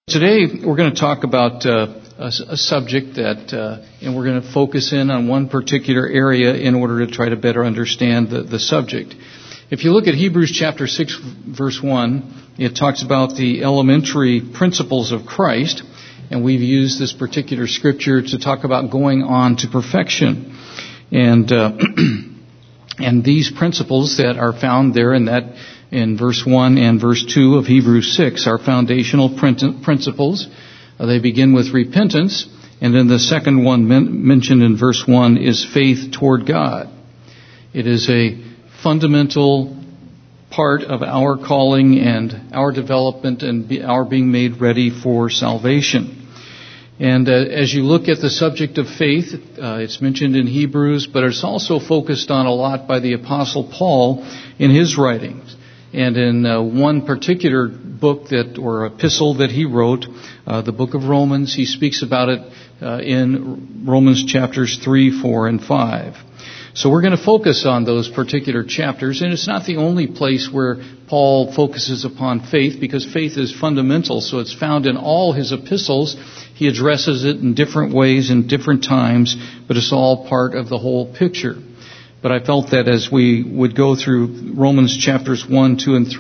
Today we're going to talk about a subject that, and we're going to focus in on one particular area in order to try to better understand the subject. If you look at Hebrews chapter 6, verse 1, it talks about the elementary principles of Christ, and we've used this particular scripture to talk about going on to perfection. And these principles that are found there in verse 1 and verse 2 of Hebrews 6 are foundational principles. They begin with repentance, and then the second one mentioned in verse 1 is faith toward God. It is a fundamental part of our calling and our development and our being made ready for salvation. And as you look at the subject of faith, it's mentioned in Hebrews, but it's also focused on a lot by the Apostle Paul in his writings. And in one particular book or epistle that he wrote, the book of Romans, he speaks about it in Romans chapters 3, 4, and 5. So we're going to focus on those particular chapters, and it's not the only place where Paul focuses upon faith, because faith is fundamental, so it's found in all his epistles. He addresses it in different ways in different times, but it's all part of the whole picture. But I felt that as we would go through Romans chapters 1, 2, and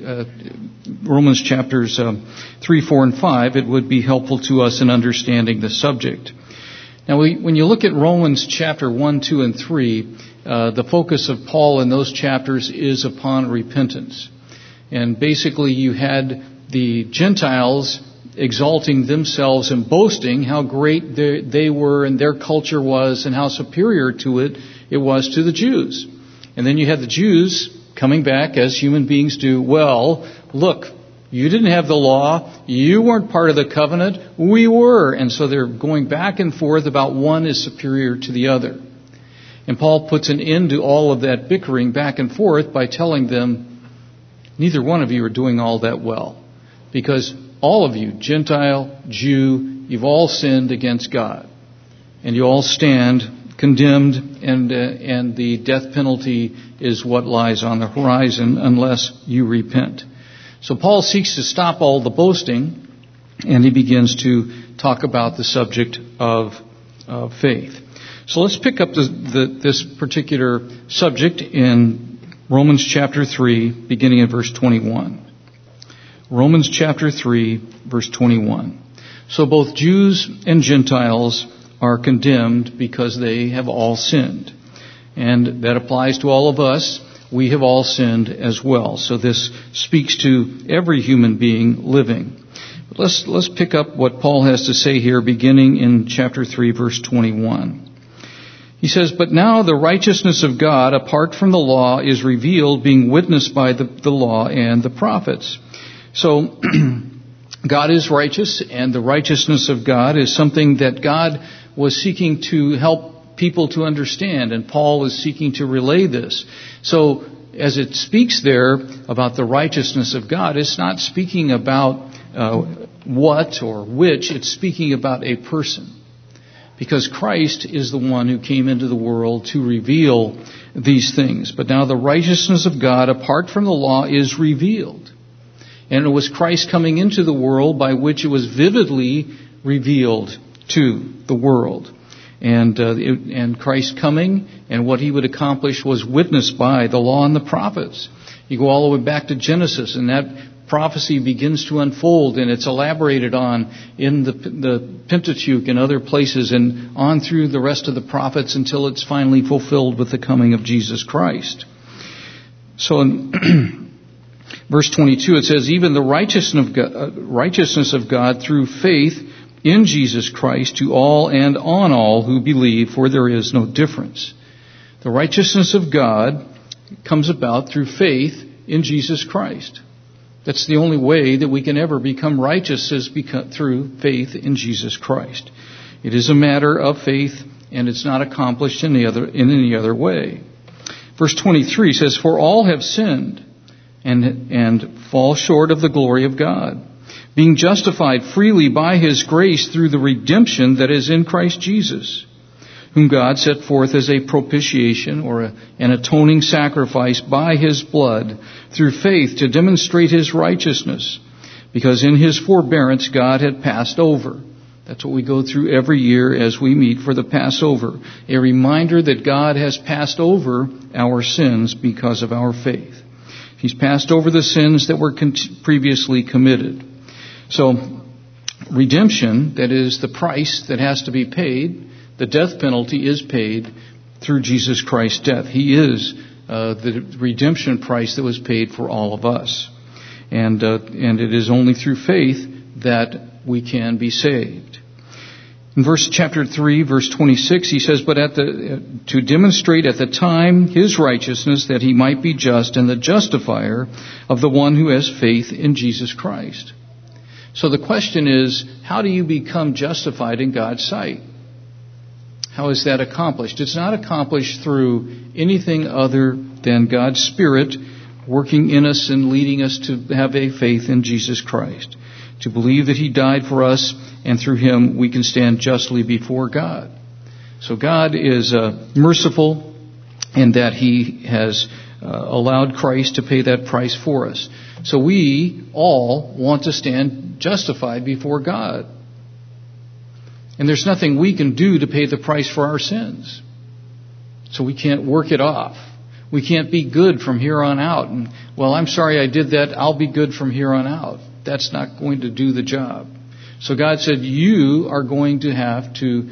3, Romans chapters 3, 4, and 5, it would be helpful to us in understanding the subject. Now, when you look at Romans chapter 1, 2, and 3, the focus of Paul in those chapters is upon repentance. And basically you had the Gentiles exalting themselves and boasting how great they were and their culture was and how superior to it was to the Jews. And then you had the Jews coming back as human beings do. Well, look, you didn't have the law. You weren't part of the covenant. We were. And so they're going back and forth about one is superior to the other. And Paul puts an end to all of that bickering back and forth by telling them, neither one of you are doing all that well. Because all of you, Gentile, Jew, you've all sinned against God. And you all stand condemned, and the death penalty is what lies on the horizon unless you repent. So Paul seeks to stop all the boasting, and he begins to talk about the subject of faith. So let's pick up this particular subject in Romans chapter 3, beginning at verse 21. Romans chapter 3, verse 21. So both Jews and Gentiles are condemned because they have all sinned. And that applies to all of us. We have all sinned as well. So this speaks to every human being living. But let's pick up what Paul has to say here, beginning in chapter 3, verse 21. He says, "But now the righteousness of God, apart from the law, is revealed, being witnessed by the law and the prophets." So God is righteous, and the righteousness of God is something that God was seeking to help people to understand, and Paul is seeking to relay this. So as it speaks there about the righteousness of God, it's not speaking about what or which, it's speaking about a person. Because Christ is the one who came into the world to reveal these things. But now the righteousness of God, apart from the law, is revealed. And it was Christ coming into the world by which it was vividly revealed to the world. And Christ coming and what he would accomplish was witnessed by the law and the prophets. You go all the way back to Genesis, and that prophecy begins to unfold, and it's elaborated on in the Pentateuch and other places, and on through the rest of the prophets until it's finally fulfilled with the coming of Jesus Christ. So in verse 22, it says, "Even the righteousness of God through faith in Jesus Christ to all and on all who believe, for there is no difference." The righteousness of God comes about through faith in Jesus Christ. That's the only way that we can ever become righteous, is through faith in Jesus Christ. It is a matter of faith, and it's not accomplished in any other way. Verse 23 says, "For all have sinned and fall short of the glory of God, being justified freely by his grace through the redemption that is in Christ Jesus, whom God set forth as a propitiation or an atoning sacrifice by his blood through faith to demonstrate his righteousness, because in His forbearance God had passed over. That's what we go through every year as we meet for the Passover. A reminder that God has passed over our sins because of our faith. He's passed over the sins that were previously committed. So, redemption, that is the price that has to be paid, the death penalty is paid through Jesus Christ's death. He is the redemption price that was paid for all of us. And it is only through faith that we can be saved. In chapter 3, verse 26, he says, "But to demonstrate at the time His righteousness, that He might be just and the justifier of the one who has faith in Jesus Christ." So the question is, how do you become justified in God's sight? How is that accomplished? It's not accomplished through anything other than God's Spirit working in us and leading us to have a faith in Jesus Christ, to believe that He died for us, and through Him we can stand justly before God. So God is merciful in that He has allowed Christ to pay that price for us. So we all want to stand justified before God. And there's nothing we can do to pay the price for our sins. So we can't work it off. We can't be good from here on out. And, well, I'm sorry I did that. I'll be good from here on out. That's not going to do the job. So God said, you are going to have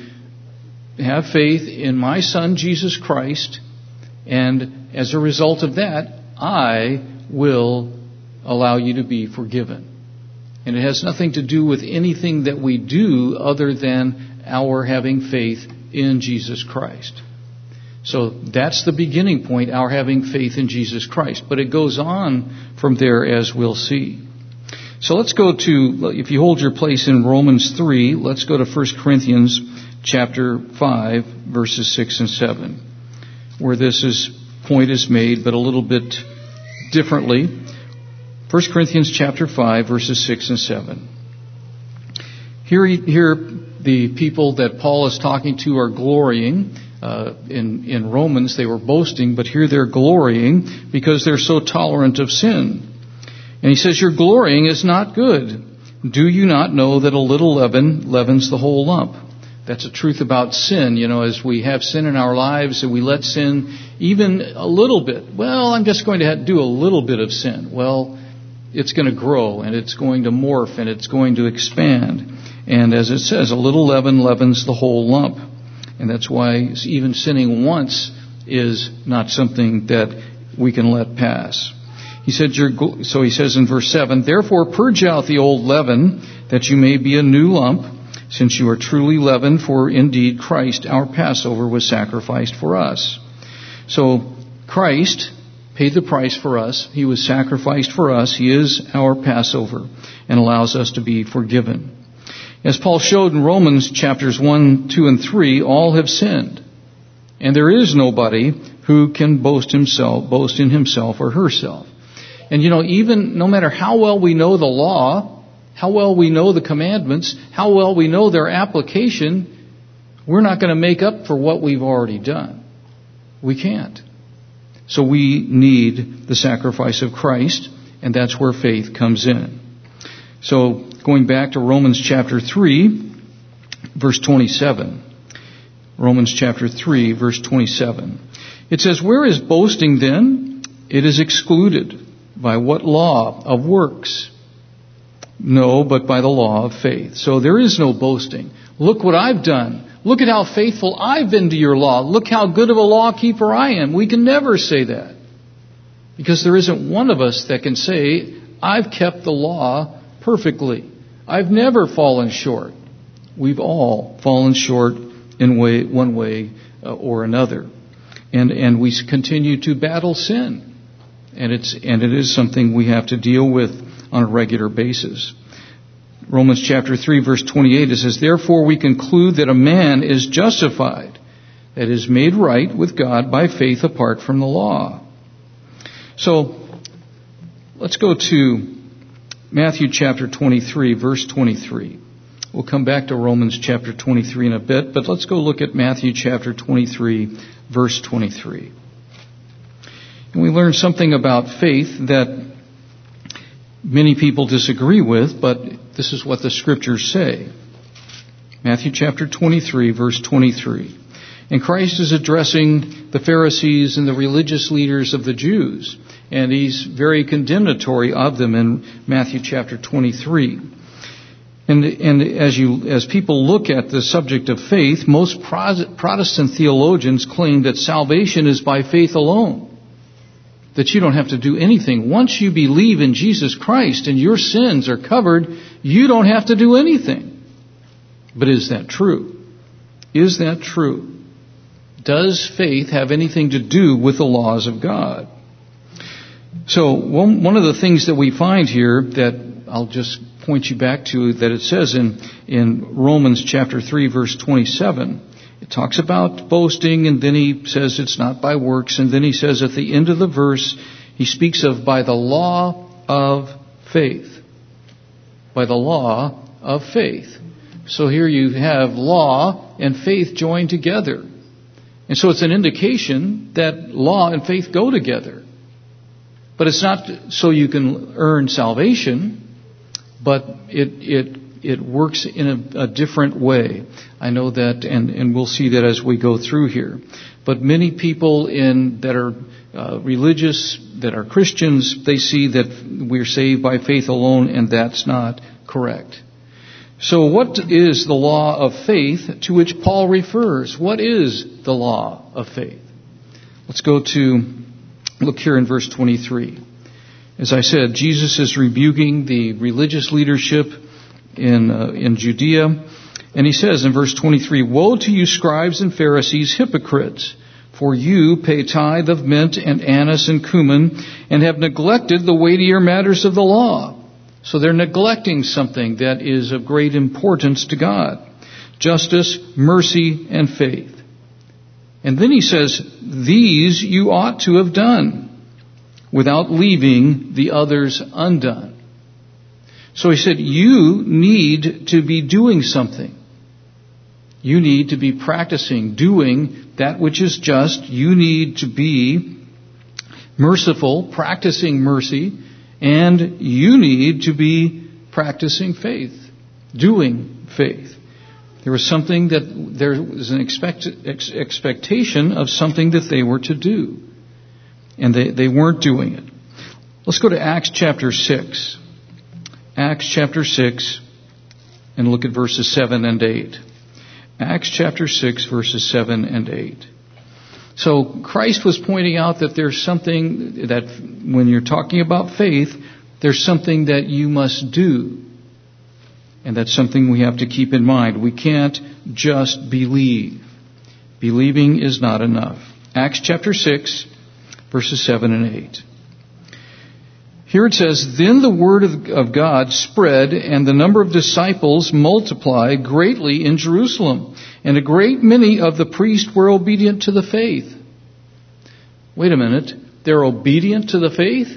faith in my Son, Jesus Christ. And as a result of that, I will allow you to be forgiven. And it has nothing to do with anything that we do other than our having faith in Jesus Christ. So that's the beginning point, our having faith in Jesus Christ. But it goes on from there, as we'll see. So let's go to, if you hold your place in Romans 3, let's go to 1 Corinthians chapter 5, verses 6 and 7, where this point is made, but a little bit differently. 1 Corinthians chapter 5, verses 6 and 7. Here the people that Paul is talking to are glorying. In Romans they were boasting, but here they're glorying because they're so tolerant of sin. And he says, your glorying is not good. Do you not know that a little leaven leavens the whole lump? That's a truth about sin. As we have sin in our lives and we let sin even a little bit. Well, I'm just going to do a little bit of sin. Well, it's going to grow and it's going to morph and it's going to expand. And as it says, a little leaven leavens the whole lump. And that's why even sinning once is not something that we can let pass. He says in verse 7, therefore purge out the old leaven, that you may be a new lump, since you are truly leavened, for indeed Christ, our Passover, was sacrificed for us. So Christ paid the price for us. He was sacrificed for us. He is our Passover and allows us to be forgiven. As Paul showed in Romans chapters 1, 2, and 3, all have sinned. And there is nobody who can boast in himself or herself. And even no matter how well we know the law, how well we know the commandments, how well we know their application, we're not going to make up for what we've already done. We can't. So we need the sacrifice of Christ, and that's where faith comes in. So going back to Romans chapter 3, verse 27. Romans chapter 3, verse 27. It says, where is boasting then? It is excluded. By what law? Of works? No, but by the law of faith. So there is no boasting. Look what I've done. Look at how faithful I've been to your law. Look how good of a law keeper I am. We can never say that. Because there isn't one of us that can say, I've kept the law perfectly. I've never fallen short. We've all fallen short in one way or another. And we continue to battle sin. And it is something we have to deal with on a regular basis. Romans chapter 3, verse 28, it says, therefore we conclude that a man is justified, that is made right with God by faith apart from the law. So let's go to Matthew chapter 23, verse 23. We'll come back to Romans chapter 23 in a bit, but let's go look at Matthew chapter 23, verse 23. And we learn something about faith, that many people disagree with, but this is what the Scriptures say. Matthew chapter 23, verse 23. And Christ is addressing the Pharisees and the religious leaders of the Jews, and he's very condemnatory of them in Matthew chapter 23. And as people look at the subject of faith, most Protestant theologians claim that salvation is by faith alone, that you don't have to do anything. Once you believe in Jesus Christ and your sins are covered, you don't have to do anything. But is that true? Is that true? Does faith have anything to do with the laws of God? So one of the things that we find here that I'll just point you back to, that it says in Romans chapter 3 verse 27, it talks about boasting, and then he says it's not by works, and then he says at the end of the verse, he speaks of by the law of faith. By the law of faith. So here you have law and faith joined together. And so it's an indication that law and faith go together. But it's not so you can earn salvation, but it works in a different way. I know that, and we'll see that as we go through here. But many people that are religious, that are Christians, they see that we're saved by faith alone, and that's not correct. So what is the law of faith to which Paul refers? What is the law of faith? Let's look here in verse 23. As I said, Jesus is rebuking the religious leadership in Judea. And he says in verse 23, "Woe to you, scribes and Pharisees, hypocrites! For you pay tithe of mint and anise and cumin, and have neglected the weightier matters of the law." So they're neglecting something that is of great importance to God: justice, mercy, and faith. And then he says, "These you ought to have done, without leaving the others undone." So he said, you need to be doing something. You need to be practicing, doing that which is just. You need to be merciful, practicing mercy, and you need to be practicing faith, doing faith. There was an expectation of something that they were to do. And they weren't doing it. Let's go to Acts chapter 6. Acts chapter 6, and look at verses 7 and 8. Acts chapter 6, verses 7 and 8. So Christ was pointing out that there's something that when you're talking about faith, there's something that you must do. And that's something we have to keep in mind. We can't just believe. Believing is not enough. Acts chapter 6, verses 7 and 8. Here it says, "Then the word of God spread, and the number of disciples multiplied greatly in Jerusalem, and a great many of the priests were obedient to the faith." Wait a minute. They're obedient to the faith?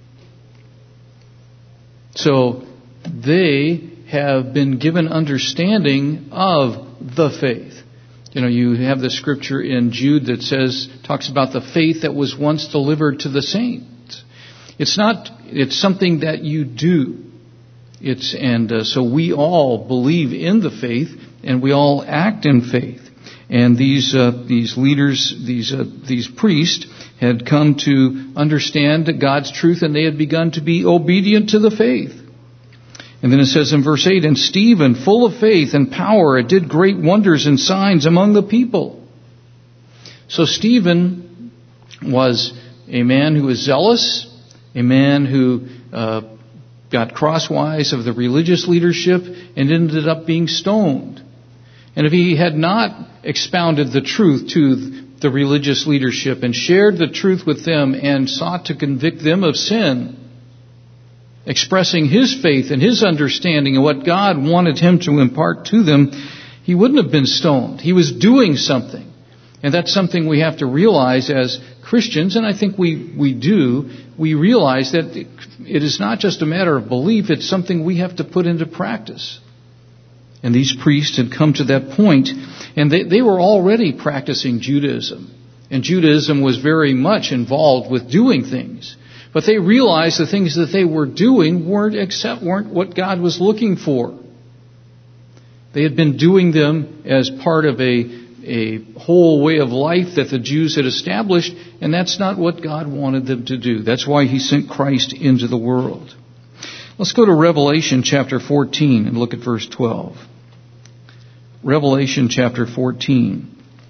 So they have been given understanding of the faith. You know, you have the scripture in Jude that talks about the faith that was once delivered to the saints. It's something that you do. So we all believe in the faith, and we all act in faith. And these leaders, these priests, had come to understand God's truth, and they had begun to be obedient to the faith. And then it says in verse 8, "And Stephen, full of faith and power, did great wonders and signs among the people." So Stephen was a man who was zealous, a man who got crosswise of the religious leadership and ended up being stoned. And if he had not expounded the truth to the religious leadership and shared the truth with them and sought to convict them of sin, expressing his faith and his understanding of what God wanted him to impart to them, he wouldn't have been stoned. He was doing something. And that's something we have to realize as Christians, and I think we do. We realize that it is not just a matter of belief, it's something we have to put into practice. And these priests had come to that point, and they were already practicing Judaism. And Judaism was very much involved with doing things. But they realized the things that they were doing weren't what God was looking for. They had been doing them as part of a whole way of life that the Jews had established, and that's not what God wanted them to do. That's why He sent Christ into the world. Let's go to Revelation chapter 14 and look at verse 12. Revelation chapter 14.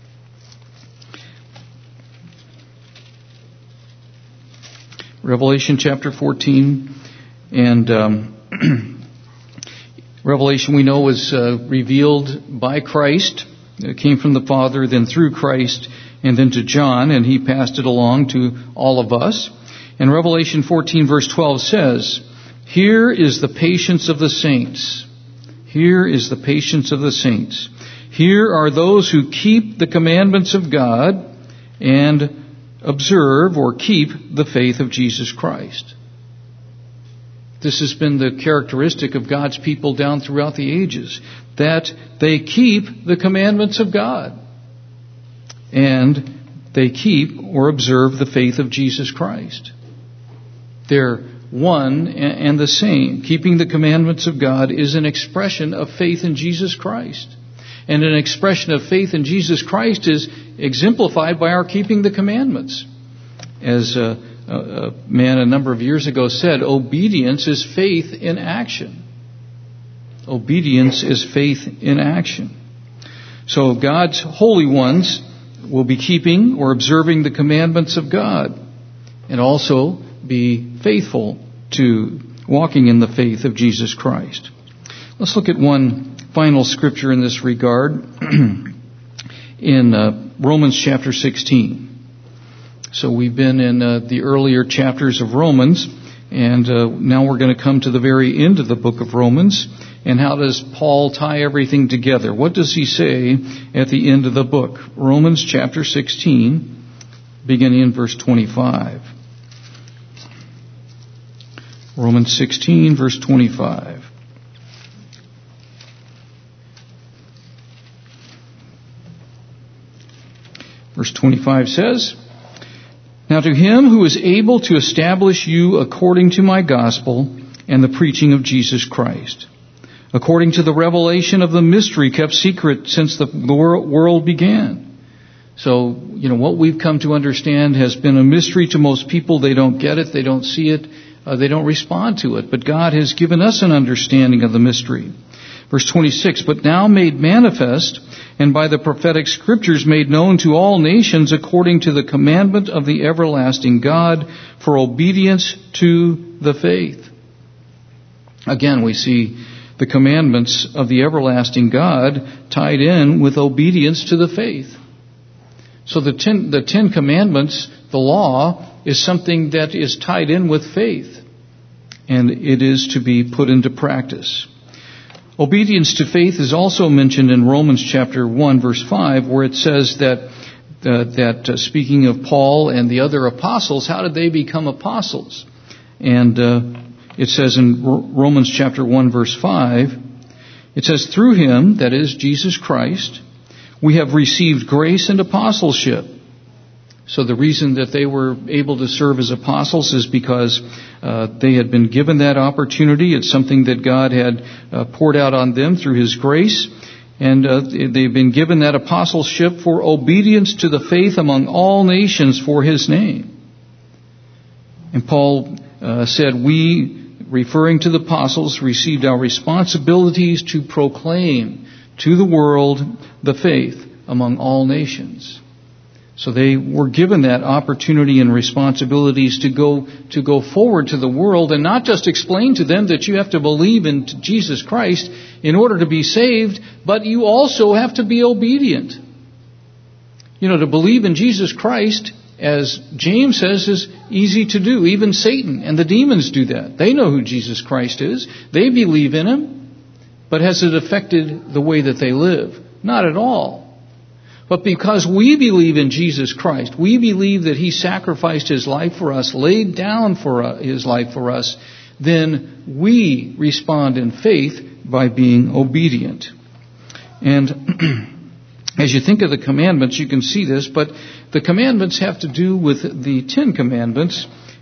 Revelation chapter 14, and Revelation we know was revealed by Christ. It came from the Father, then through Christ, and then to John, and he passed it along to all of us. And Revelation 14 verse 12 says, "Here is the patience of the saints. Here is the patience of the saints. Here are those who keep the commandments of God and observe or keep the faith of Jesus Christ." This has been the characteristic of God's people down throughout the ages, that they keep the commandments of God and they keep or observe the faith of Jesus Christ. They're one and the same. Keeping the commandments of God is an expression of faith in Jesus Christ. And an expression of faith in Jesus Christ is exemplified by our keeping the commandments. As a man a number of years ago said, obedience is faith in action. Obedience is faith in action. So God's holy ones will be keeping or observing the commandments of God and also be faithful to walking in the faith of Jesus Christ. Let's look at one final scripture in this regard in Romans chapter 16. So we've been in the earlier chapters of Romans, and now we're going to come to the very end of the book of Romans. And how does Paul tie everything together? What does he say at the end of the book? Romans chapter 16, beginning in verse 25. Romans 16, verse 25. Verse 25 says, "Now to him who is able to establish you according to my gospel and the preaching of Jesus Christ, according to the revelation of the mystery kept secret since the world began." So, what we've come to understand has been a mystery to most people. They don't get it. They don't see it. They don't respond to it. But God has given us an understanding of the mystery. Verse 26, "But now made manifest, and by the prophetic scriptures made known to all nations according to the commandment of the everlasting God for obedience to the faith." Again, we see the commandments of the everlasting God tied in with obedience to the faith. So the Ten Commandments, the law, is something that is tied in with faith, and it is to be put into practice. Obedience to faith is also mentioned in Romans chapter 1, verse 5, where it says that speaking of Paul and the other apostles, how did they become apostles? And it says in Romans chapter 1, verse 5, it says, "Through him," that is Jesus Christ, "we have received grace and apostleship." So the reason that they were able to serve as apostles is because they had been given that opportunity. It's something that God had poured out on them through His grace. And they've been given that apostleship for obedience to the faith among all nations for His name. And Paul said, we, referring to the apostles, received our responsibilities to proclaim to the world the faith among all nations. So they were given that opportunity and responsibilities to go forward to the world and not just explain to them that you have to believe in Jesus Christ in order to be saved, but you also have to be obedient. To believe in Jesus Christ, as James says, is easy to do. Even Satan and the demons do that. They know who Jesus Christ is. They believe in Him. But has it affected the way that they live? Not at all. But because we believe in Jesus Christ, we believe that He sacrificed His life for us, laid down His life for us, then we respond in faith by being obedient. And as you think of the commandments, you can see this, but the commandments have to do with the 10 Commandments,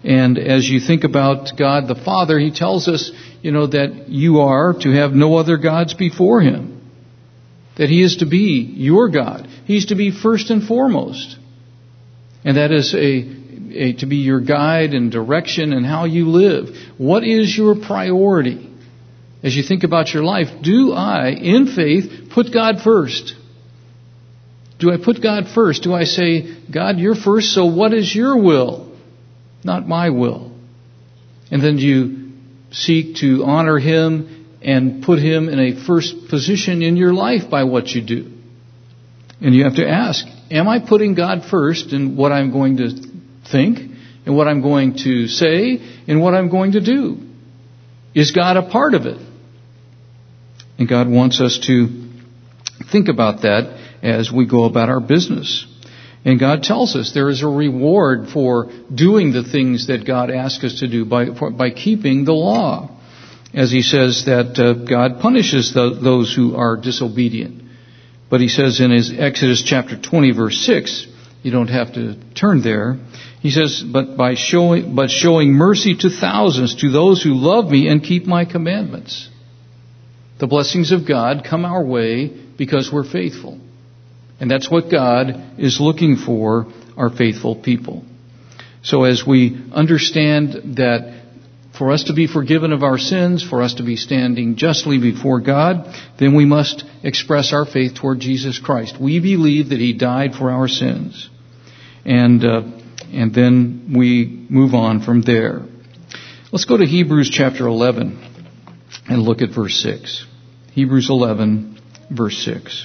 And as you think about God the Father, He tells us, that you are to have no other gods before Him. That He is to be your God. He's to be first and foremost. And that is to be your guide and direction in how you live. What is your priority? As you think about your life, do I, in faith, put God first? Do I put God first? Do I say, God, you're first, so what is your will? Not my will. And then do you seek to honor Him and put Him in a first position in your life by what you do? And you have to ask, am I putting God first in what I'm going to think, and what I'm going to say, and what I'm going to do? Is God a part of it? And God wants us to think about that as we go about our business. And God tells us there is a reward for doing the things that God asks us to do by keeping the law. As He says that God punishes those who are disobedient. But He says in His Exodus chapter 20 verse 6, you don't have to turn there. He says, but showing mercy to thousands, to those who love me and keep my commandments. The blessings of God come our way because we're faithful. And that's what God is looking for, are faithful people. So as we understand that for us to be forgiven of our sins, for us to be standing justly before God, then we must express our faith toward Jesus Christ. We believe that He died for our sins. And then we move on from there. Let's go to Hebrews chapter 11 and look at verse 6. Hebrews 11, verse 6.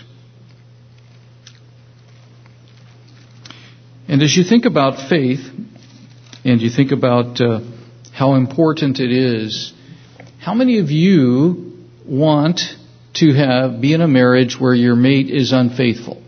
And as you think about faith, and you think about how important it is, how many of you want to be in a marriage where your mate is unfaithful?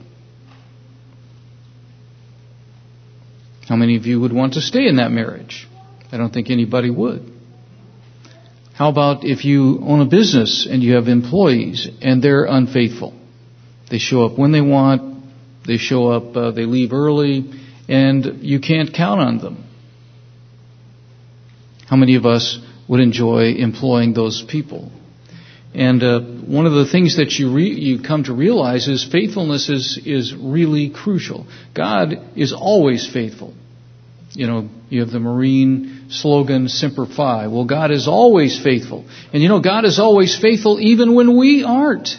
How many of you would want to stay in that marriage? I don't think anybody would. How about if you own a business and you have employees and they're unfaithful? They show up when they want, they leave early, and you can't count on them. How many of us would enjoy employing those people? And one of the things that you come to realize is faithfulness is really crucial. God is always faithful. You have the Marine slogan, Semper Fi. Well, God is always faithful. And God is always faithful even when we aren't.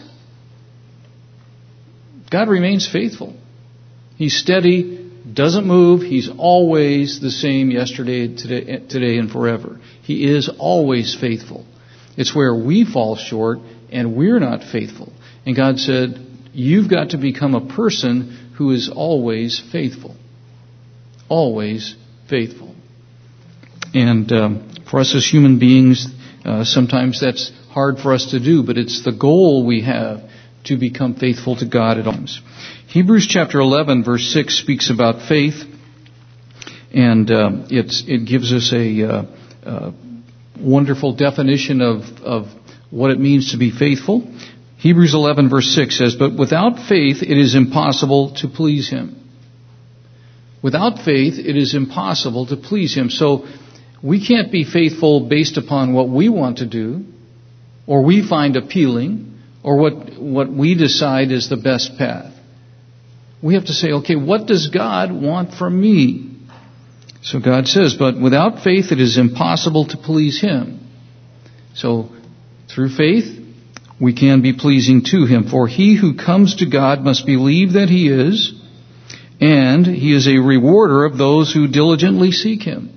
God remains faithful. He's steady, doesn't move. He's always the same yesterday, today, and forever. He is always faithful. It's where we fall short and we're not faithful. And God said, you've got to become a person who is always faithful. Always faithful. And for us as human beings, sometimes that's hard for us to do, but it's the goal we have to become faithful to God at all times. Hebrews chapter 11 verse 6 speaks about faith, and it gives us a wonderful definition of what it means to be faithful. Hebrews 11 verse 6 says, but without faith it is impossible to please Him. Without faith it is impossible to please Him. So we can't be faithful based upon what we want to do, or we find appealing, or what we decide is the best path. We have to say, okay, what does God want from me? So God says, but without faith it is impossible to please Him. So through faith we can be pleasing to Him. For he who comes to God must believe that He is, and He is a rewarder of those who diligently seek Him.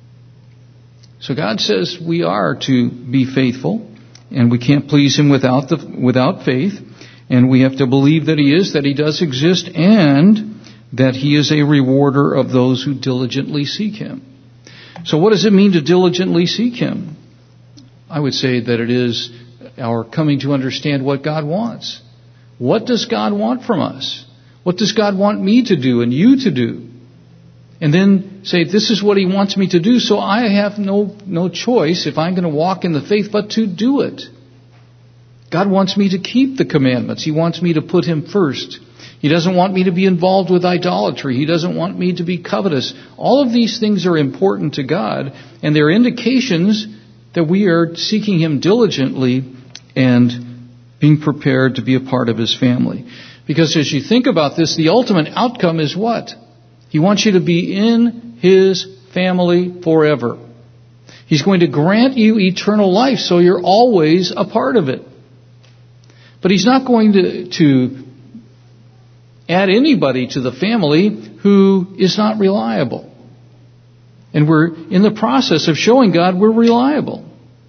So God says we are to be faithful, and we can't please Him without faith. And we have to believe that He is, that He does exist, and that He is a rewarder of those who diligently seek Him. So what does it mean to diligently seek Him? I would say that it is our coming to understand what God wants. What does God want from us? What does God want me to do and you to do? And then say, this is what He wants me to do, so I have no choice if I'm going to walk in the faith but to do it. God wants me to keep the commandments. He wants me to put Him first. He doesn't want me to be involved with idolatry. He doesn't want me to be covetous. All of these things are important to God, and they're indications that we are seeking Him diligently and being prepared to be a part of His family. Because as you think about this, the ultimate outcome is what? He wants you to be in His family forever. He's going to grant you eternal life, so you're always a part of it. But He's not going to add anybody to the family who is not reliable. And we're in the process of showing God we're reliable.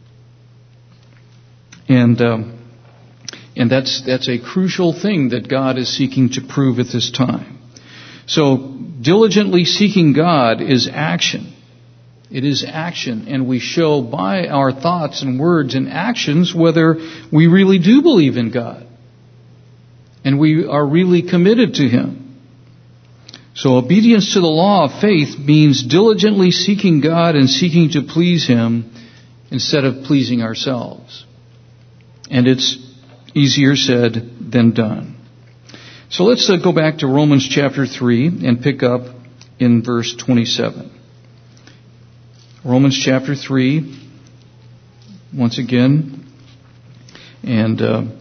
And that's a crucial thing that God is seeking to prove at this time. So diligently seeking God is action. It is action, and we show by our thoughts and words and actions whether we really do believe in God and we are really committed to Him. So obedience to the law of faith means diligently seeking God and seeking to please Him instead of pleasing ourselves. And it's easier said than done. So let's go back to Romans chapter 3 and pick up in verse 27. Romans chapter 3, once again, and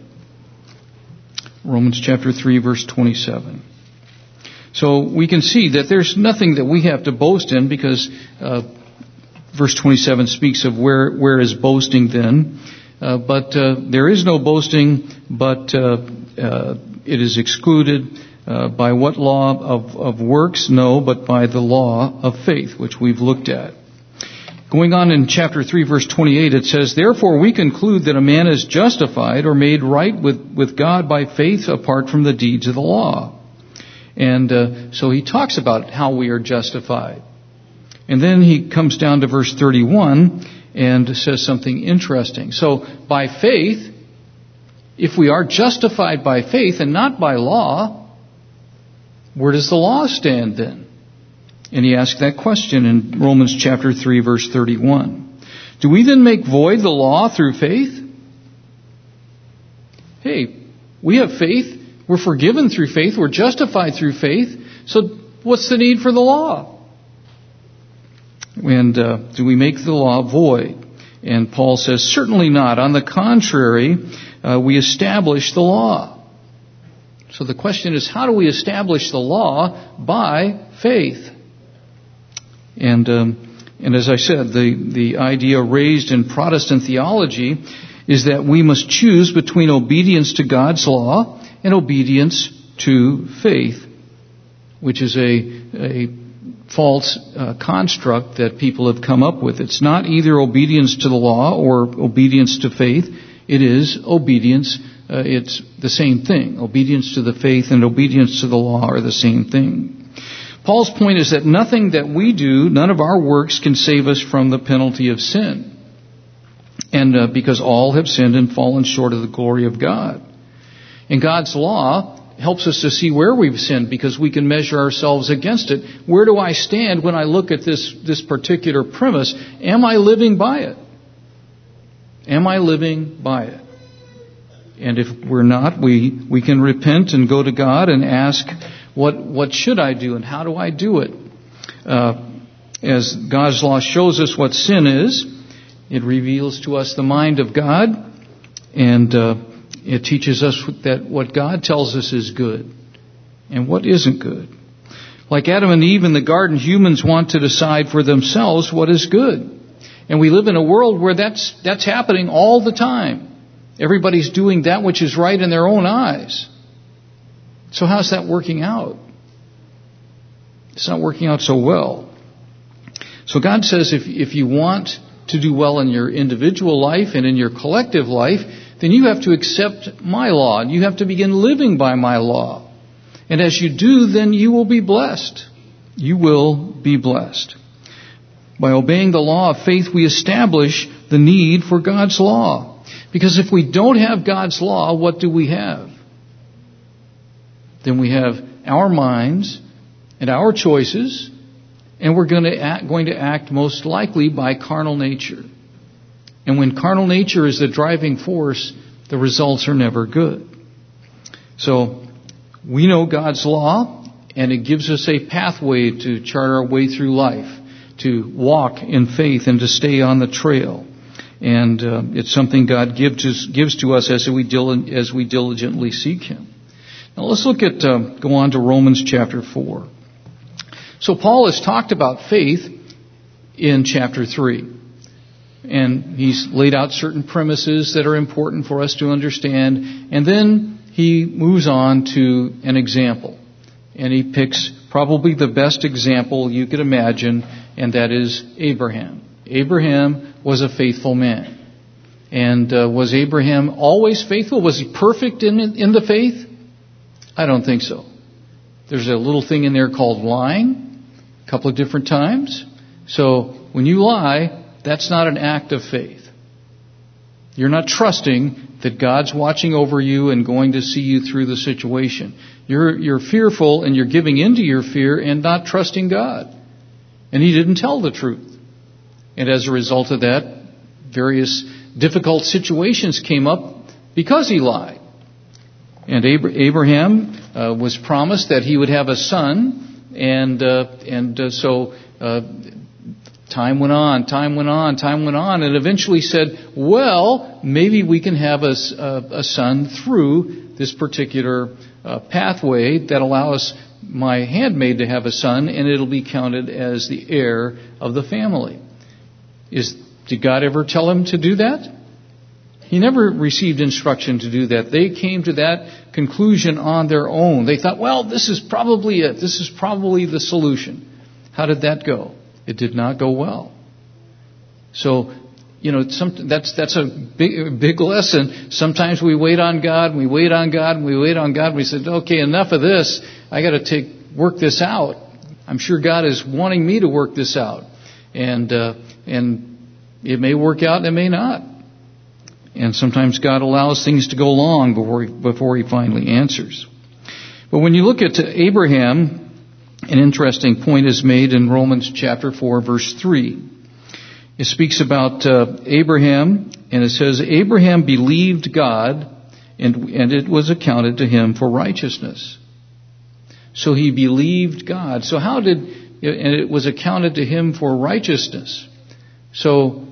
Romans chapter 3, verse 27. So we can see that there's nothing that we have to boast in, because verse 27 speaks of where is boasting then. But there is no boasting, but it is excluded by what law of works? No, but by the law of faith, which we've looked at. Going on in chapter 3, verse 28, it says, "Therefore we conclude that a man is justified or made right with God by faith apart from the deeds of the law." And so he talks about how we are justified. And then he comes down to verse 31 and says something interesting. So by faith, if we are justified by faith and not by law, where does the law stand then? And he asked that question in Romans chapter 3, verse 31. Do we then make void the law through faith? Hey, we have faith. We're forgiven through faith. We're justified through faith. So what's the need for the law? And do we make the law void? And Paul says, certainly not. On the contrary, we establish the law. So the question is, how do we establish the law? By faith. And as I said, the idea raised in Protestant theology is that we must choose between obedience to God's law and obedience to faith, which is a false construct that people have come up with. It's not either obedience to the law or obedience to faith. It is obedience. It's the same thing. Obedience to the faith and obedience to the law are the same thing. Paul's point is that nothing that we do, none of our works can save us from the penalty of sin. And because all have sinned and fallen short of the glory of God. And God's law helps us to see where we've sinned, because we can measure ourselves against it. Where do I stand when I look at this particular premise? Am I living by it? Am I living by it? And if we're not, we can repent and go to God and ask, what should I do and how do I do it? As God's law shows us what sin is, it reveals to us the mind of God, and it teaches us that what God tells us is good and what isn't good. Like Adam and Eve in the garden, humans want to decide for themselves what is good. And we live in a world where that's happening all the time. Everybody's doing that which is right in their own eyes. So how's that working out? It's not working out so well. So God says if you want to do well in your individual life and in your collective life, then you have to accept my law, and you have to begin living by my law. And as you do, then you will be blessed. You will be blessed. By obeying the law of faith, we establish the need for God's law. Because if we don't have God's law, what do we have? Then we have our minds and our choices, and we're going to act most likely by carnal nature. And when carnal nature is the driving force, the results are never good. So We know God's law, and it gives us a pathway to chart our way through life, to walk in faith and to stay on the trail. And it's something God gives to us as we diligently seek Him. Now let's look at, go on to Romans chapter 4. So Paul has talked about faith in chapter 3. And he's laid out certain premises that are important for us to understand. And then he moves on to an example. And he picks probably the best example you could imagine, and that is Abraham. Abraham was a faithful man. And was Abraham always faithful? Was he perfect in the faith? I don't think so. There's a little thing in there called lying, a couple of different times. So when you lie, that's not an act of faith. You're not trusting that God's watching over you and going to see you through the situation. You're fearful, and you're giving into your fear and not trusting God. And he didn't tell the truth. And as a result of that, various difficult situations came up because he lied. And Abraham was promised that he would have a son, and so time went on, and eventually said, well, maybe we can have a son through this particular pathway that allows my handmaid to have a son, and it'll be counted as the heir of the family. Did God ever tell him to do that? He never received instruction to do that. They came to that conclusion on their own. They thought, well, this is probably it. This is probably the solution. How did that go? It did not go well. So, that's a big lesson. Sometimes we wait on God, and we wait on God, and we wait on God, and we said, okay, enough of this. I got to work this out. I'm sure God is wanting me to work this out. And it may work out and it may not. And sometimes God allows things to go long before He finally answers. But when you look at Abraham, an interesting point is made in Romans chapter 4, verse 3. It speaks about Abraham, and it says, Abraham believed God, and it was accounted to him for righteousness. So he believed God. So and it was accounted to him for righteousness. So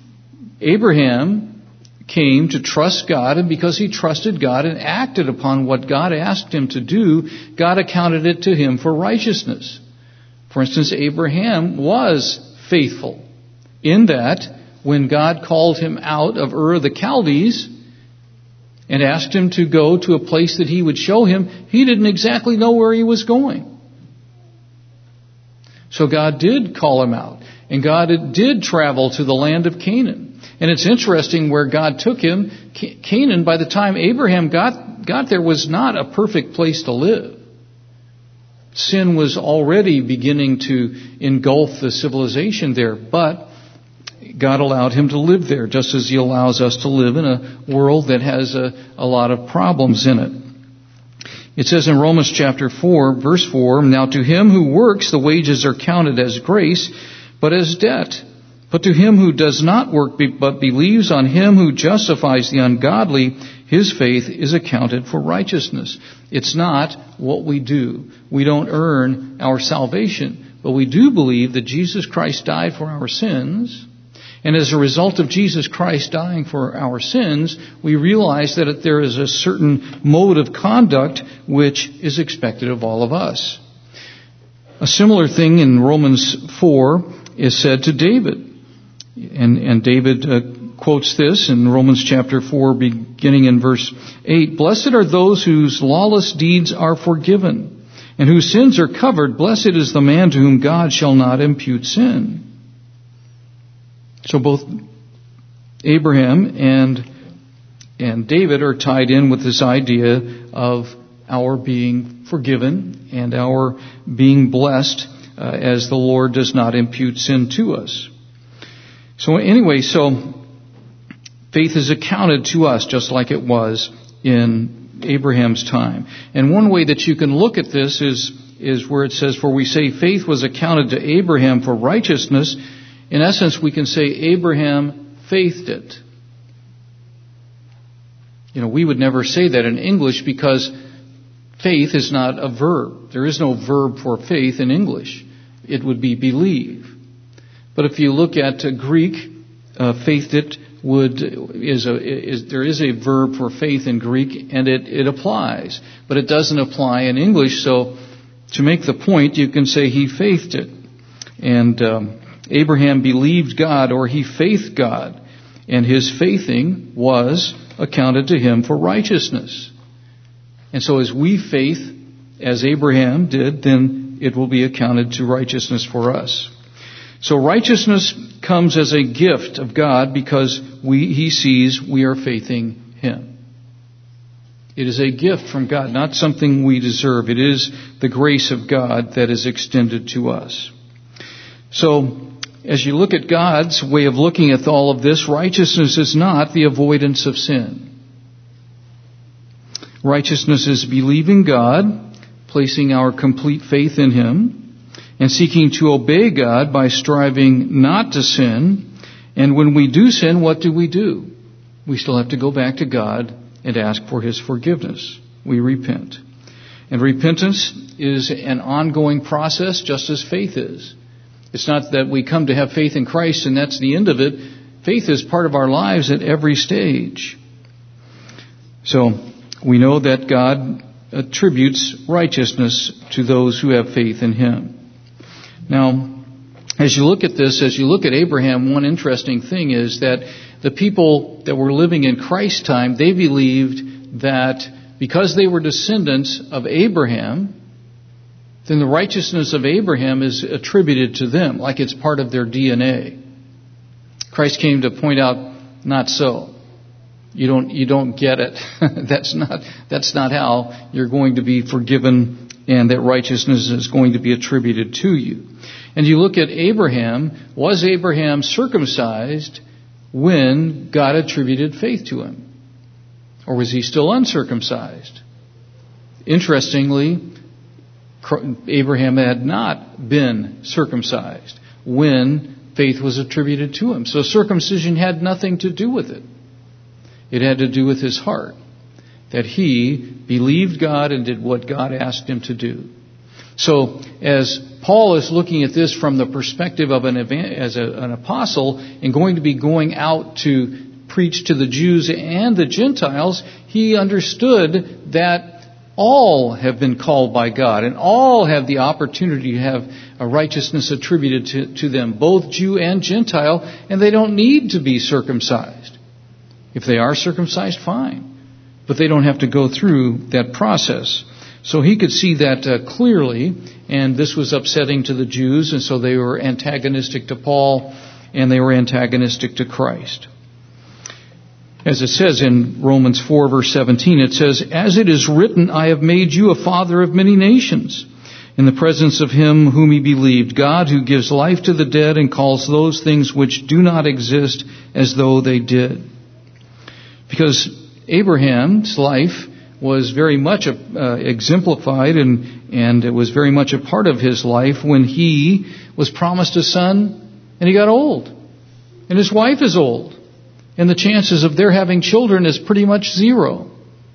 Abraham came to trust God, and because he trusted God and acted upon what God asked him to do, God accounted it to him for righteousness. For instance, Abraham was faithful in that when God called him out of Ur of the Chaldees and asked him to go to a place that he would show him, he didn't exactly know where he was going. So God did call him out, and God did travel to the land of Canaan. And it's interesting where God took him. Canaan, by the time Abraham got there, was not a perfect place to live. Sin was already beginning to engulf the civilization there, but God allowed him to live there, just as He allows us to live in a world that has a lot of problems in it. It says in Romans chapter 4, verse 4, Now to him who works, the wages are counted as grace, but as debt. But to him who does not work, but believes on Him who justifies the ungodly, his faith is accounted for righteousness. It's not what we do. We don't earn our salvation, but we do believe that Jesus Christ died for our sins. And as a result of Jesus Christ dying for our sins, we realize that there is a certain mode of conduct which is expected of all of us. A similar thing in Romans 4 is said to David. And David quotes this in Romans chapter 4, beginning in verse 8. Blessed are those whose lawless deeds are forgiven, and whose sins are covered. Blessed is the man to whom God shall not impute sin. So both Abraham and David are tied in with this idea of our being forgiven and our being blessed as the Lord does not impute sin to us. So anyway, faith is accounted to us just like it was in Abraham's time. And one way that you can look at this is where it says, For we say faith was accounted to Abraham for righteousness. In essence, we can say Abraham faithed it. We would never say that in English because Faith is not a verb. There is no verb for faith in English. It would be believe. But if you look at Greek, faith there is a verb for faith in Greek, and it applies, but it doesn't apply in English. So to make the point, you can say he faithed it. And Abraham believed God, or he faithed God, and his faithing was accounted to him for righteousness. And so as we faith, as Abraham did, then it will be accounted to righteousness for us. So righteousness comes as a gift of God because he sees we are faithing him. It is a gift from God, not something we deserve. It is the grace of God that is extended to us. So, as you look at God's way of looking at all of this, righteousness is not the avoidance of sin. Righteousness is believing God, placing our complete faith in him, and seeking to obey God by striving not to sin. And when we do sin, what do? We still have to go back to God and ask for his forgiveness. We repent. And repentance is an ongoing process, just as faith is. It's not that we come to have faith in Christ and that's the end of it. Faith is part of our lives at every stage. So we know that God attributes righteousness to those who have faith in him. Now, as you look at this, as you look at Abraham, one interesting thing is that the people that were living in Christ's time, they believed that because they were descendants of Abraham, then the righteousness of Abraham is attributed to them, like it's part of their DNA. Christ came to point out, not so. You don't get it. That's not how you're going to be forgiven, and that righteousness is going to be attributed to you. And you look at Abraham. Was Abraham circumcised when God attributed faith to him? Or was he still uncircumcised? Interestingly, Abraham had not been circumcised when faith was attributed to him. So circumcision had nothing to do with it. It had to do with his heart, that he believed God and did what God asked him to do. So as Paul is looking at this from the perspective of an apostle and going to be going out to preach to the Jews and the Gentiles, he understood that all have been called by God and all have the opportunity to have a righteousness attributed to them, both Jew and Gentile, and they don't need to be circumcised. If they are circumcised, fine. But they don't have to go through that process. So he could see that clearly, and this was upsetting to the Jews, and so they were antagonistic to Paul, and they were antagonistic to Christ. As it says in Romans 4, verse 17, it says, "As it is written, I have made you a father of many nations, in the presence of him whom he believed, God who gives life to the dead and calls those things which do not exist as though they did." Because Abraham's life was very much exemplified and it was very much a part of his life when he was promised a son and he got old. And his wife is old. And the chances of their having children is pretty much zero.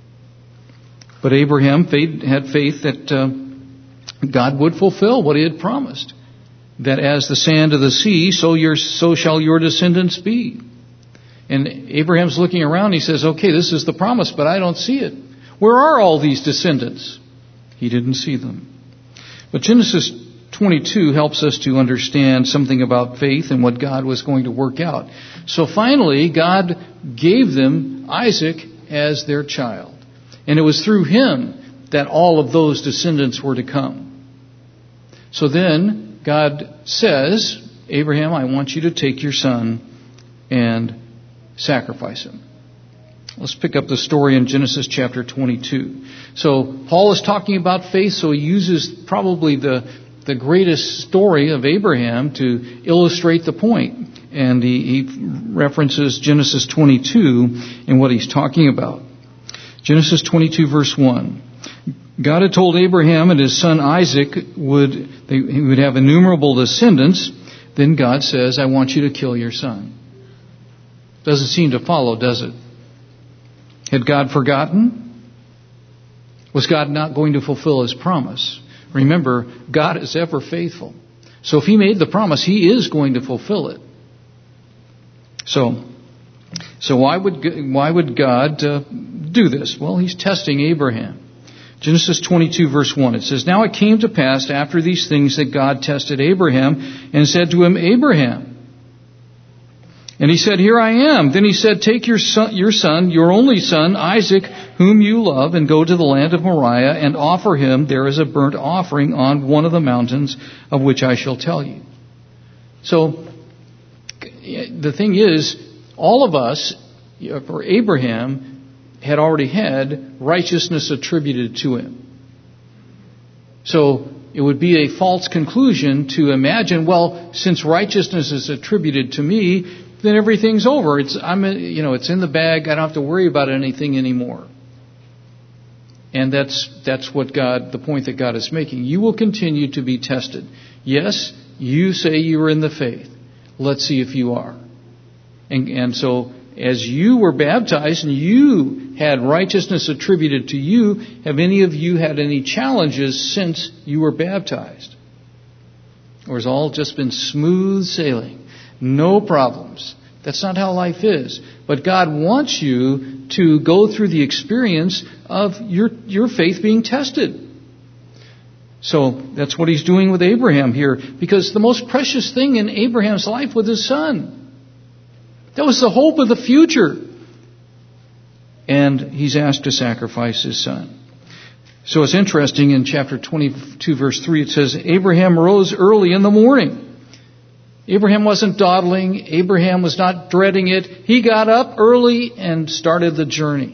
But Abraham had faith that God would fulfill what he had promised. That as the sand of the sea, so shall your descendants be. And Abraham's looking around, he says, okay, this is the promise, but I don't see it. Where are all these descendants? He didn't see them. But Genesis 22 helps us to understand something about faith and what God was going to work out. So finally, God gave them Isaac as their child. And it was through him that all of those descendants were to come. So then God says, Abraham, I want you to take your son and sacrifice him. Let's pick up the story in Genesis chapter 22. So Paul is talking about faith, so he uses probably the greatest story of Abraham to illustrate the point. And he references Genesis 22 in what he's talking about. Genesis 22 verse 1. God had told Abraham and his son Isaac he would have innumerable descendants. Then God says, I want you to kill your son. Doesn't seem to follow, does it? Had God forgotten? Was God not going to fulfill His promise? Remember, God is ever faithful. So if He made the promise, He is going to fulfill it. So why would God do this? Well, He's testing Abraham. Genesis 22 verse 1, it says, "Now it came to pass after these things that God tested Abraham and said to him, Abraham. And he said, Here I am. Then He said, Take your son, your only son, Isaac, whom you love, and go to the land of Moriah and offer him there as a burnt offering on one of the mountains of which I shall tell you." So the thing is, all of us, or Abraham, had already had righteousness attributed to him. So it would be a false conclusion to imagine, well, since righteousness is attributed to me, then everything's over. It's in the bag. I don't have to worry about anything anymore. And that's the point that God is making. You will continue to be tested. Yes, you say you are in the faith. Let's see if you are. And so, as you were baptized and you had righteousness attributed to you, have any of you had any challenges since you were baptized? Or has all just been smooth sailing? No problems. That's not how life is. But God wants you to go through the experience of your faith being tested. So that's what He's doing with Abraham here. Because the most precious thing in Abraham's life was his son. That was the hope of the future. And he's asked to sacrifice his son. So it's interesting, in chapter 22, verse 3, it says, Abraham rose early in the morning. Abraham wasn't dawdling. Abraham was not dreading it. He got up early and started the journey.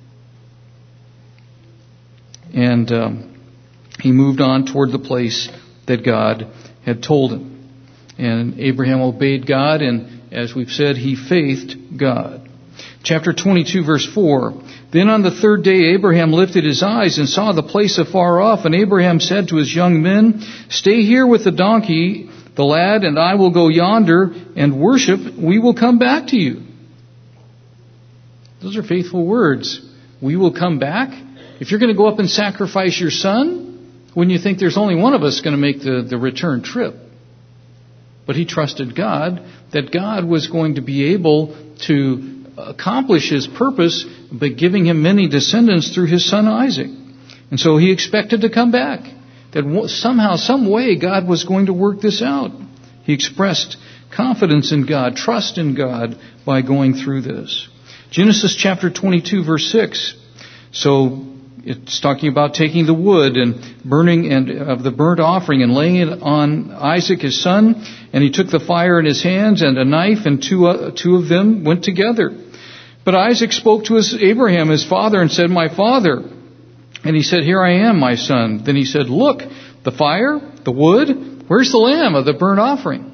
And he moved on toward the place that God had told him. And Abraham obeyed God, and as we've said, he faithed God. Chapter 22, verse 4. Then on the third day Abraham lifted his eyes and saw the place afar off. And Abraham said to his young men, Stay here with the donkey, the lad, and I will go yonder and worship. We will come back to you. Those are faithful words. We will come back. If you're going to go up and sacrifice your son, wouldn't you think there's only one of us going to make the return trip? But he trusted God, that God was going to be able to accomplish His purpose by giving him many descendants through his son Isaac. And so he expected to come back. That somehow, some way, God was going to work this out. He expressed confidence in God, trust in God by going through this. Genesis chapter 22, verse 6. So it's talking about taking the wood and burning and of the burnt offering and laying it on Isaac his son. And he took the fire in his hands and a knife, and two of them went together. But Isaac spoke to Abraham his father and said, My father. And he said, Here I am, my son. Then he said, Look, the fire, the wood, where's the lamb of the burnt offering?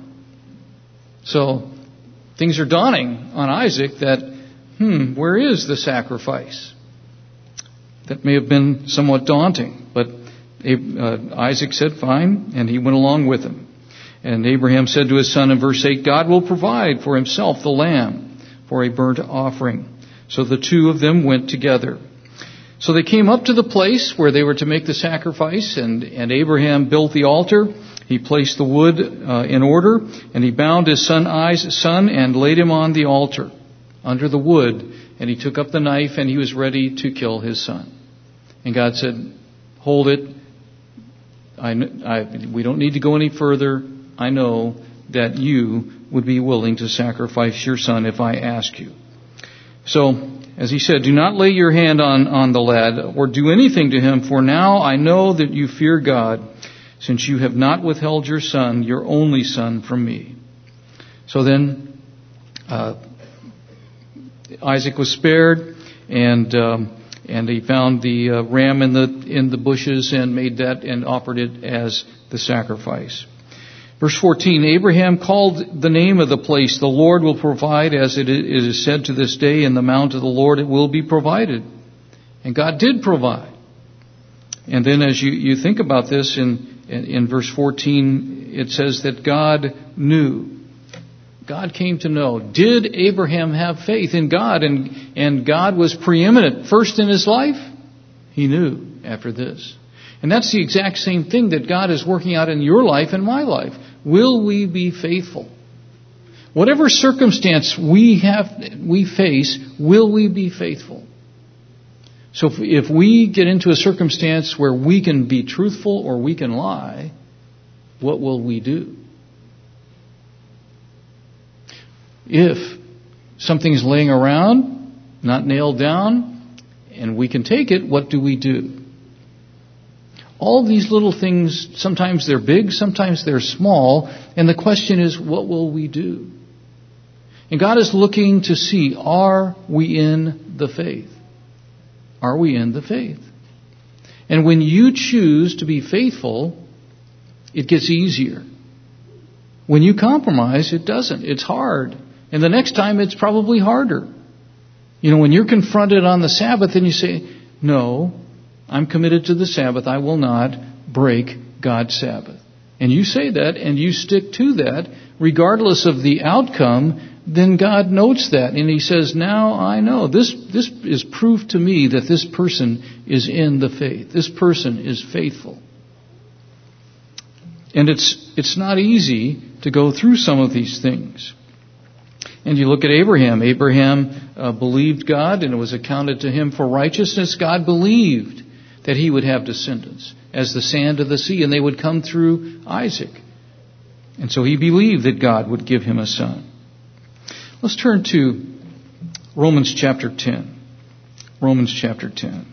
So things are dawning on Isaac that, where is the sacrifice? That may have been somewhat daunting, but Isaac said, Fine, and he went along with him. And Abraham said to his son in verse 8, God will provide for himself the lamb for a burnt offering. So the two of them went together. So they came up to the place where they were to make the sacrifice, and Abraham built the altar. He placed the wood in order, and he bound his son and laid him on the altar under the wood. And he took up the knife, and he was ready to kill his son. And God said, Hold it. We don't need to go any further. I know that you would be willing to sacrifice your son if I ask you. So, as he said, do not lay your hand on the lad or do anything to him, for now I know that you fear God, since you have not withheld your son, your only son, from me. So then Isaac was spared, and he found the ram in the bushes and made that and offered it as the sacrifice. Verse 14, Abraham called the name of the place, the Lord will provide, as it is said to this day, in the mount of the Lord it will be provided. And God did provide. And then as you think about this in verse 14, it says that God knew. God came to know. Did Abraham have faith in God? And God was preeminent first in his life? He knew. after this. And that's the exact same thing that God is working out in your life and my life. Will we be faithful? Whatever circumstance we face, will we be faithful? So if we get into a circumstance where we can be truthful or we can lie, what will we do? If something's laying around, not nailed down, and we can take it, what do we do? All these little things, sometimes they're big, sometimes they're small, and the question is, what will we do? And God is looking to see, are we in the faith? Are we in the faith? And when you choose to be faithful, it gets easier. When you compromise, it doesn't. It's hard. And the next time, it's probably harder. When you're confronted on the Sabbath and you say, no, I'm committed to the Sabbath. I will not break God's Sabbath. And you say that and you stick to that, regardless of the outcome, then God notes that. And He says, now I know. This is proof to me that this person is in the faith. This person is faithful. And it's not easy to go through some of these things. And you look at Abraham. Abraham believed God, and it was accounted to him for righteousness. God believed that he would have descendants as the sand of the sea, and they would come through Isaac. And so he believed that God would give him a son. Let's turn to Romans chapter 10. Romans chapter 10.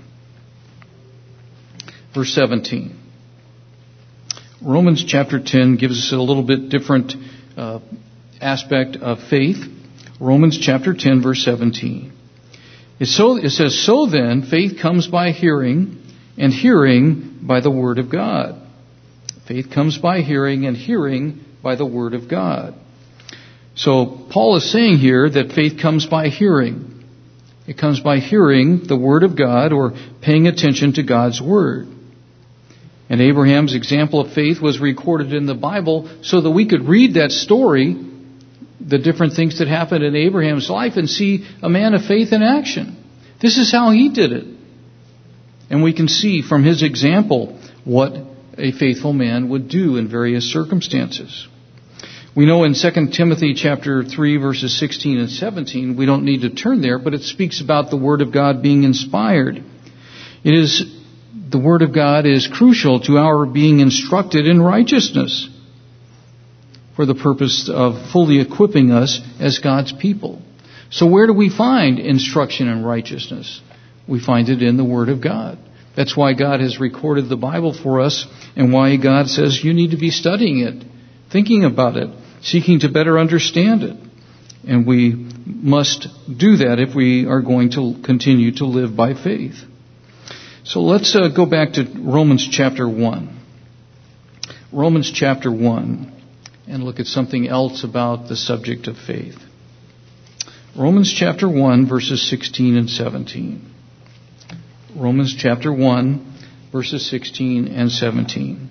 Verse 17. Romans chapter 10 gives us a little bit different aspect of faith. Romans chapter 10, verse 17. It says, so then, faith comes by hearing, and hearing by the word of God. Faith comes by hearing, and hearing by the word of God. So Paul is saying here that faith comes by hearing. It comes by hearing the word of God or paying attention to God's word. And Abraham's example of faith was recorded in the Bible so that we could read that story, the different things that happened in Abraham's life, and see a man of faith in action. This is how he did it. And we can see from his example what a faithful man would do in various circumstances. We know in 2 Timothy chapter 3, verses 16 and 17, we don't need to turn there, but it speaks about the Word of God being inspired. The Word of God is crucial to our being instructed in righteousness for the purpose of fully equipping us as God's people. So where do we find instruction in righteousness? We find it in the Word of God. That's why God has recorded the Bible for us, and why God says you need to be studying it, thinking about it, seeking to better understand it. And we must do that if we are going to continue to live by faith. So let's go back to Romans chapter 1. Romans chapter 1, and look at something else about the subject of faith. Romans chapter 1, verses 16 and 17. Romans chapter 1, verses 16 and 17.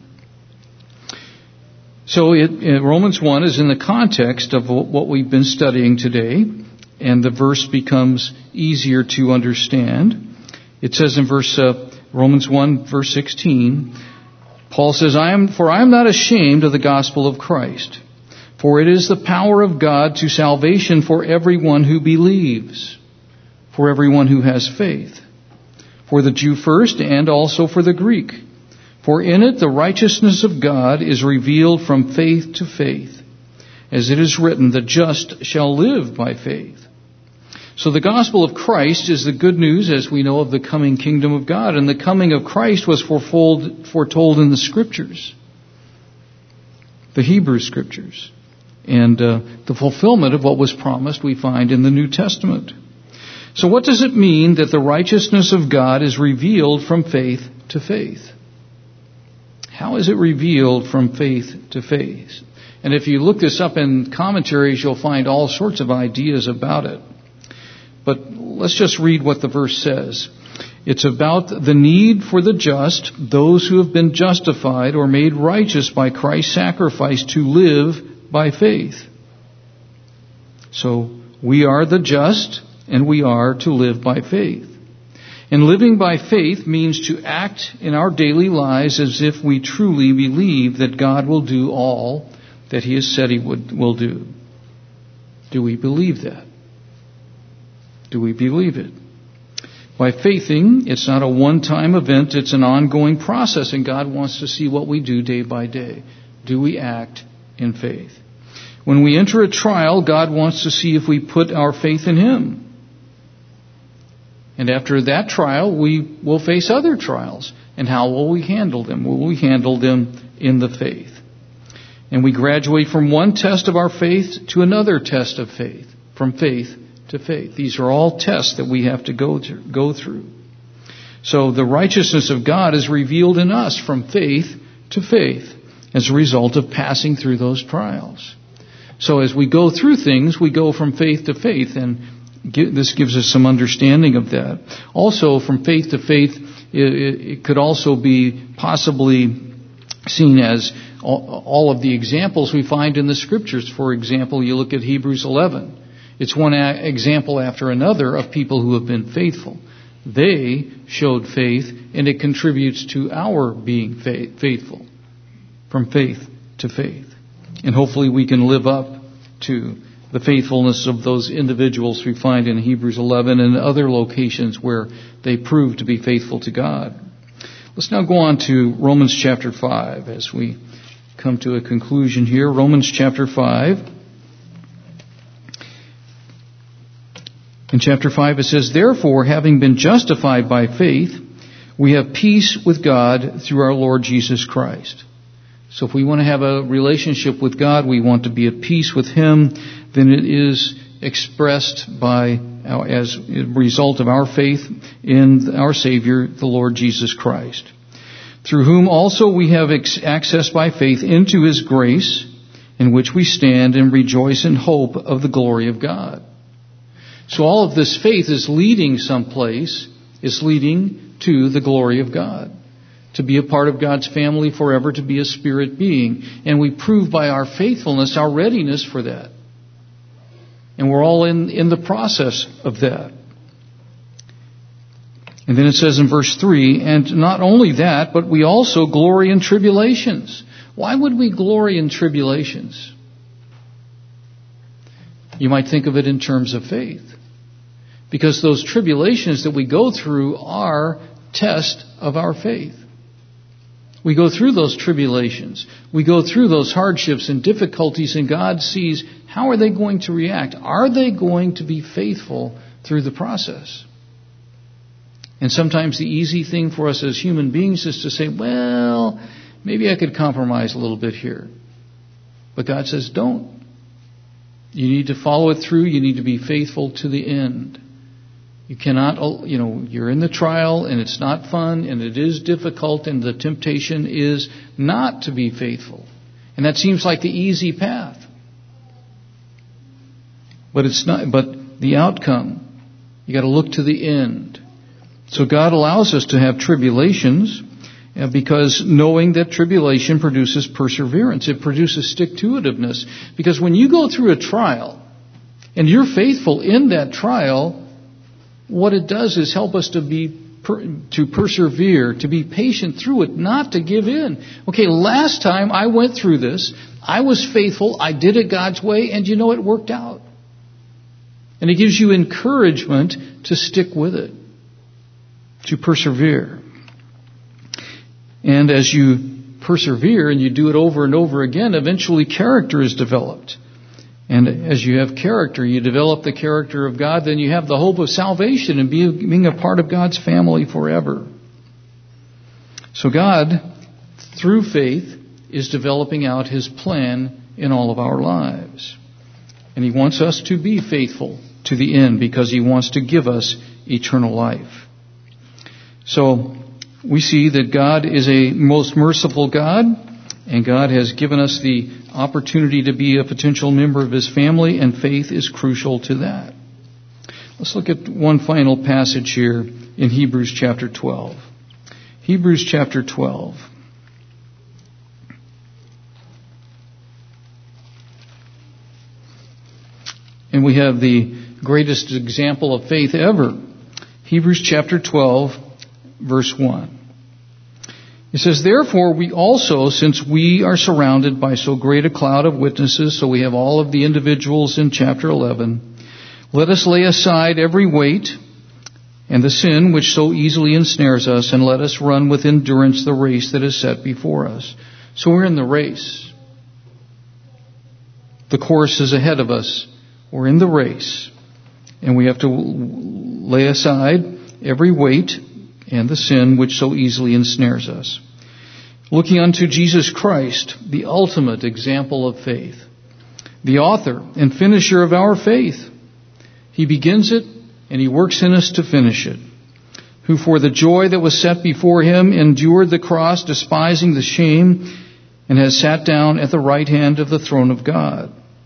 So Romans 1 is in the context of what we've been studying today, and the verse becomes easier to understand. It says in Romans 1, verse 16, Paul says, I am not ashamed of the gospel of Christ, for it is the power of God to salvation for everyone who believes, for everyone who has faith, for the Jew first and also for the Greek. For in it the righteousness of God is revealed from faith to faith, as it is written, the just shall live by faith. So the gospel of Christ is the good news, as we know, of the coming kingdom of God. And the coming of Christ was foretold in the Scriptures, the Hebrew Scriptures. And the fulfillment of what was promised we find in the New Testament. So what does it mean that the righteousness of God is revealed from faith to faith? How is it revealed from faith to faith? And if you look this up in commentaries, you'll find all sorts of ideas about it. But let's just read what the verse says. It's about the need for the just, those who have been justified or made righteous by Christ's sacrifice, to live by faith. So we are the just, and we are to live by faith. And living by faith means to act in our daily lives as if we truly believe that God will do all that He has said He will do. Do we believe that? Do we believe it? By faithing, it's not a one-time event, it's an ongoing process, and God wants to see what we do day by day. Do we act in faith? When we enter a trial, God wants to see if we put our faith in Him. And after that trial, we will face other trials. And how will we handle them? Will we handle them in the faith? And we graduate from one test of our faith to another test of faith, from faith to faith. These are all tests that we have to go through. So the righteousness of God is revealed in us from faith to faith as a result of passing through those trials. So as we go through things, we go from faith to faith, and this gives us some understanding of that. Also, from faith to faith, it could also be possibly seen as all of the examples we find in the Scriptures. For example, you look at Hebrews 11. It's one example after another of people who have been faithful. They showed faith, and it contributes to our being faithful, from faith to faith. And hopefully we can live up to the faithfulness of those individuals we find in Hebrews 11 and other locations where they prove to be faithful to God. Let's now go on to Romans chapter 5 as we come to a conclusion here. Romans chapter 5. In chapter 5 it says, "Therefore, having been justified by faith, we have peace with God through our Lord Jesus Christ." So if we want to have a relationship with God, we want to be at peace with Him, then it is expressed as a result of our faith in our Savior, the Lord Jesus Christ, through whom also we have access by faith into His grace, in which we stand and rejoice in hope of the glory of God. So all of this faith is leading someplace, is leading to the glory of God, to be a part of God's family forever, to be a spirit being. And we prove by our faithfulness our readiness for that. And we're all in the process of that. And then it says in verse 3, "And not only that, but we also glory in tribulations." Why would we glory in tribulations? You might think of it in terms of faith. Because those tribulations that we go through are tests of our faith. We go through those tribulations. We go through those hardships and difficulties, and God sees how are they going to react. Are they going to be faithful through the process? And sometimes the easy thing for us as human beings is to say, well, maybe I could compromise a little bit here. But God says, don't. You need to follow it through. You need to be faithful to the end. You cannot, you're in the trial and it's not fun and it is difficult and the temptation is not to be faithful. And that seems like the easy path. But it's not, but the outcome, you got to look to the end. So God allows us to have tribulations because knowing that tribulation produces perseverance. It produces stick-to-itiveness. Because when you go through a trial and you're faithful in that trial, what it does is help us to persevere, to be patient through it, not to give in. Okay, last time I went through this, I was faithful, I did it God's way, and it worked out. And it gives you encouragement to stick with it, to persevere. And as you persevere and you do it over and over again, eventually character is developed. And as you have character, you develop the character of God, then you have the hope of salvation and being a part of God's family forever. So God, through faith, is developing out His plan in all of our lives. And He wants us to be faithful to the end because He wants to give us eternal life. So we see that God is a most merciful God, and God has given us the opportunity to be a potential member of His family, and faith is crucial to that. Let's look at one final passage here in Hebrews chapter 12. Hebrews chapter 12. And we have the greatest example of faith ever. Hebrews chapter 12, verse 1. It says, "Therefore we also, since we are surrounded by so great a cloud of witnesses," so we have all of the individuals in chapter 11, "let us lay aside every weight and the sin which so easily ensnares us, and let us run with endurance the race that is set before us." So we're in the race. The course is ahead of us. We're in the race. And we have to lay aside every weight and the sin which so easily ensnares us. Looking unto Jesus Christ, the ultimate example of faith, the author and finisher of our faith. He begins it and He works in us to finish it. Who for the joy that was set before Him endured the cross, despising the shame, and has sat down at the right hand of the throne of God.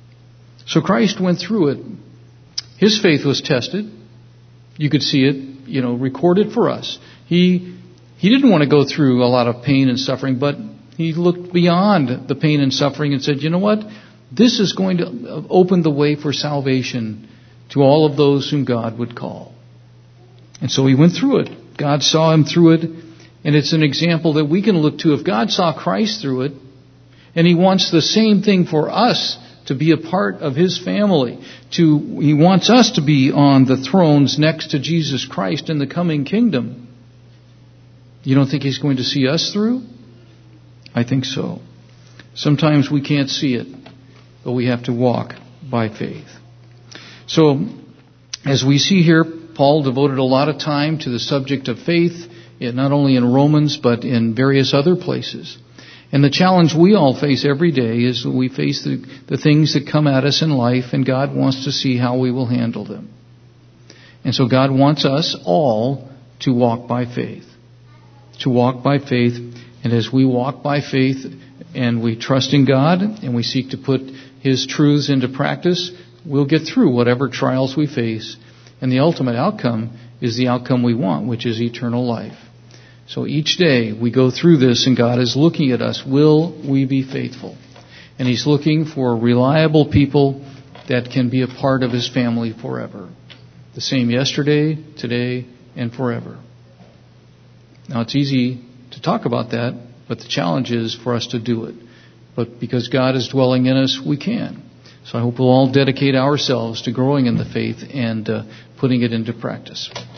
So Christ went through it. His faith was tested. You could see it, recorded for us. He didn't want to go through a lot of pain and suffering, but He looked beyond the pain and suffering and said, you know what? This is going to open the way for salvation to all of those whom God would call. And so He went through it. God saw Him through it, and it's an example that we can look to. If God saw Christ through it, and He wants the same thing for us, to be a part of His family. He wants us to be on the thrones next to Jesus Christ in the coming kingdom. You don't think He's going to see us through? I think so. Sometimes we can't see it, but we have to walk by faith. So, as we see here, Paul devoted a lot of time to the subject of faith, not only in Romans, but in various other places. And the challenge we all face every day is that we face the things that come at us in life, and God wants to see how we will handle them. And so God wants us all to walk by faith. To walk by faith. And as we walk by faith and we trust in God and we seek to put His truths into practice, we'll get through whatever trials we face. And the ultimate outcome is the outcome we want, which is eternal life. So each day we go through this and God is looking at us. Will we be faithful? And He's looking for reliable people that can be a part of His family forever. The same yesterday, today, and forever. Now it's easy to talk about that, but the challenge is for us to do it. But because God is dwelling in us, we can. So I hope we'll all dedicate ourselves to growing in the faith and putting it into practice.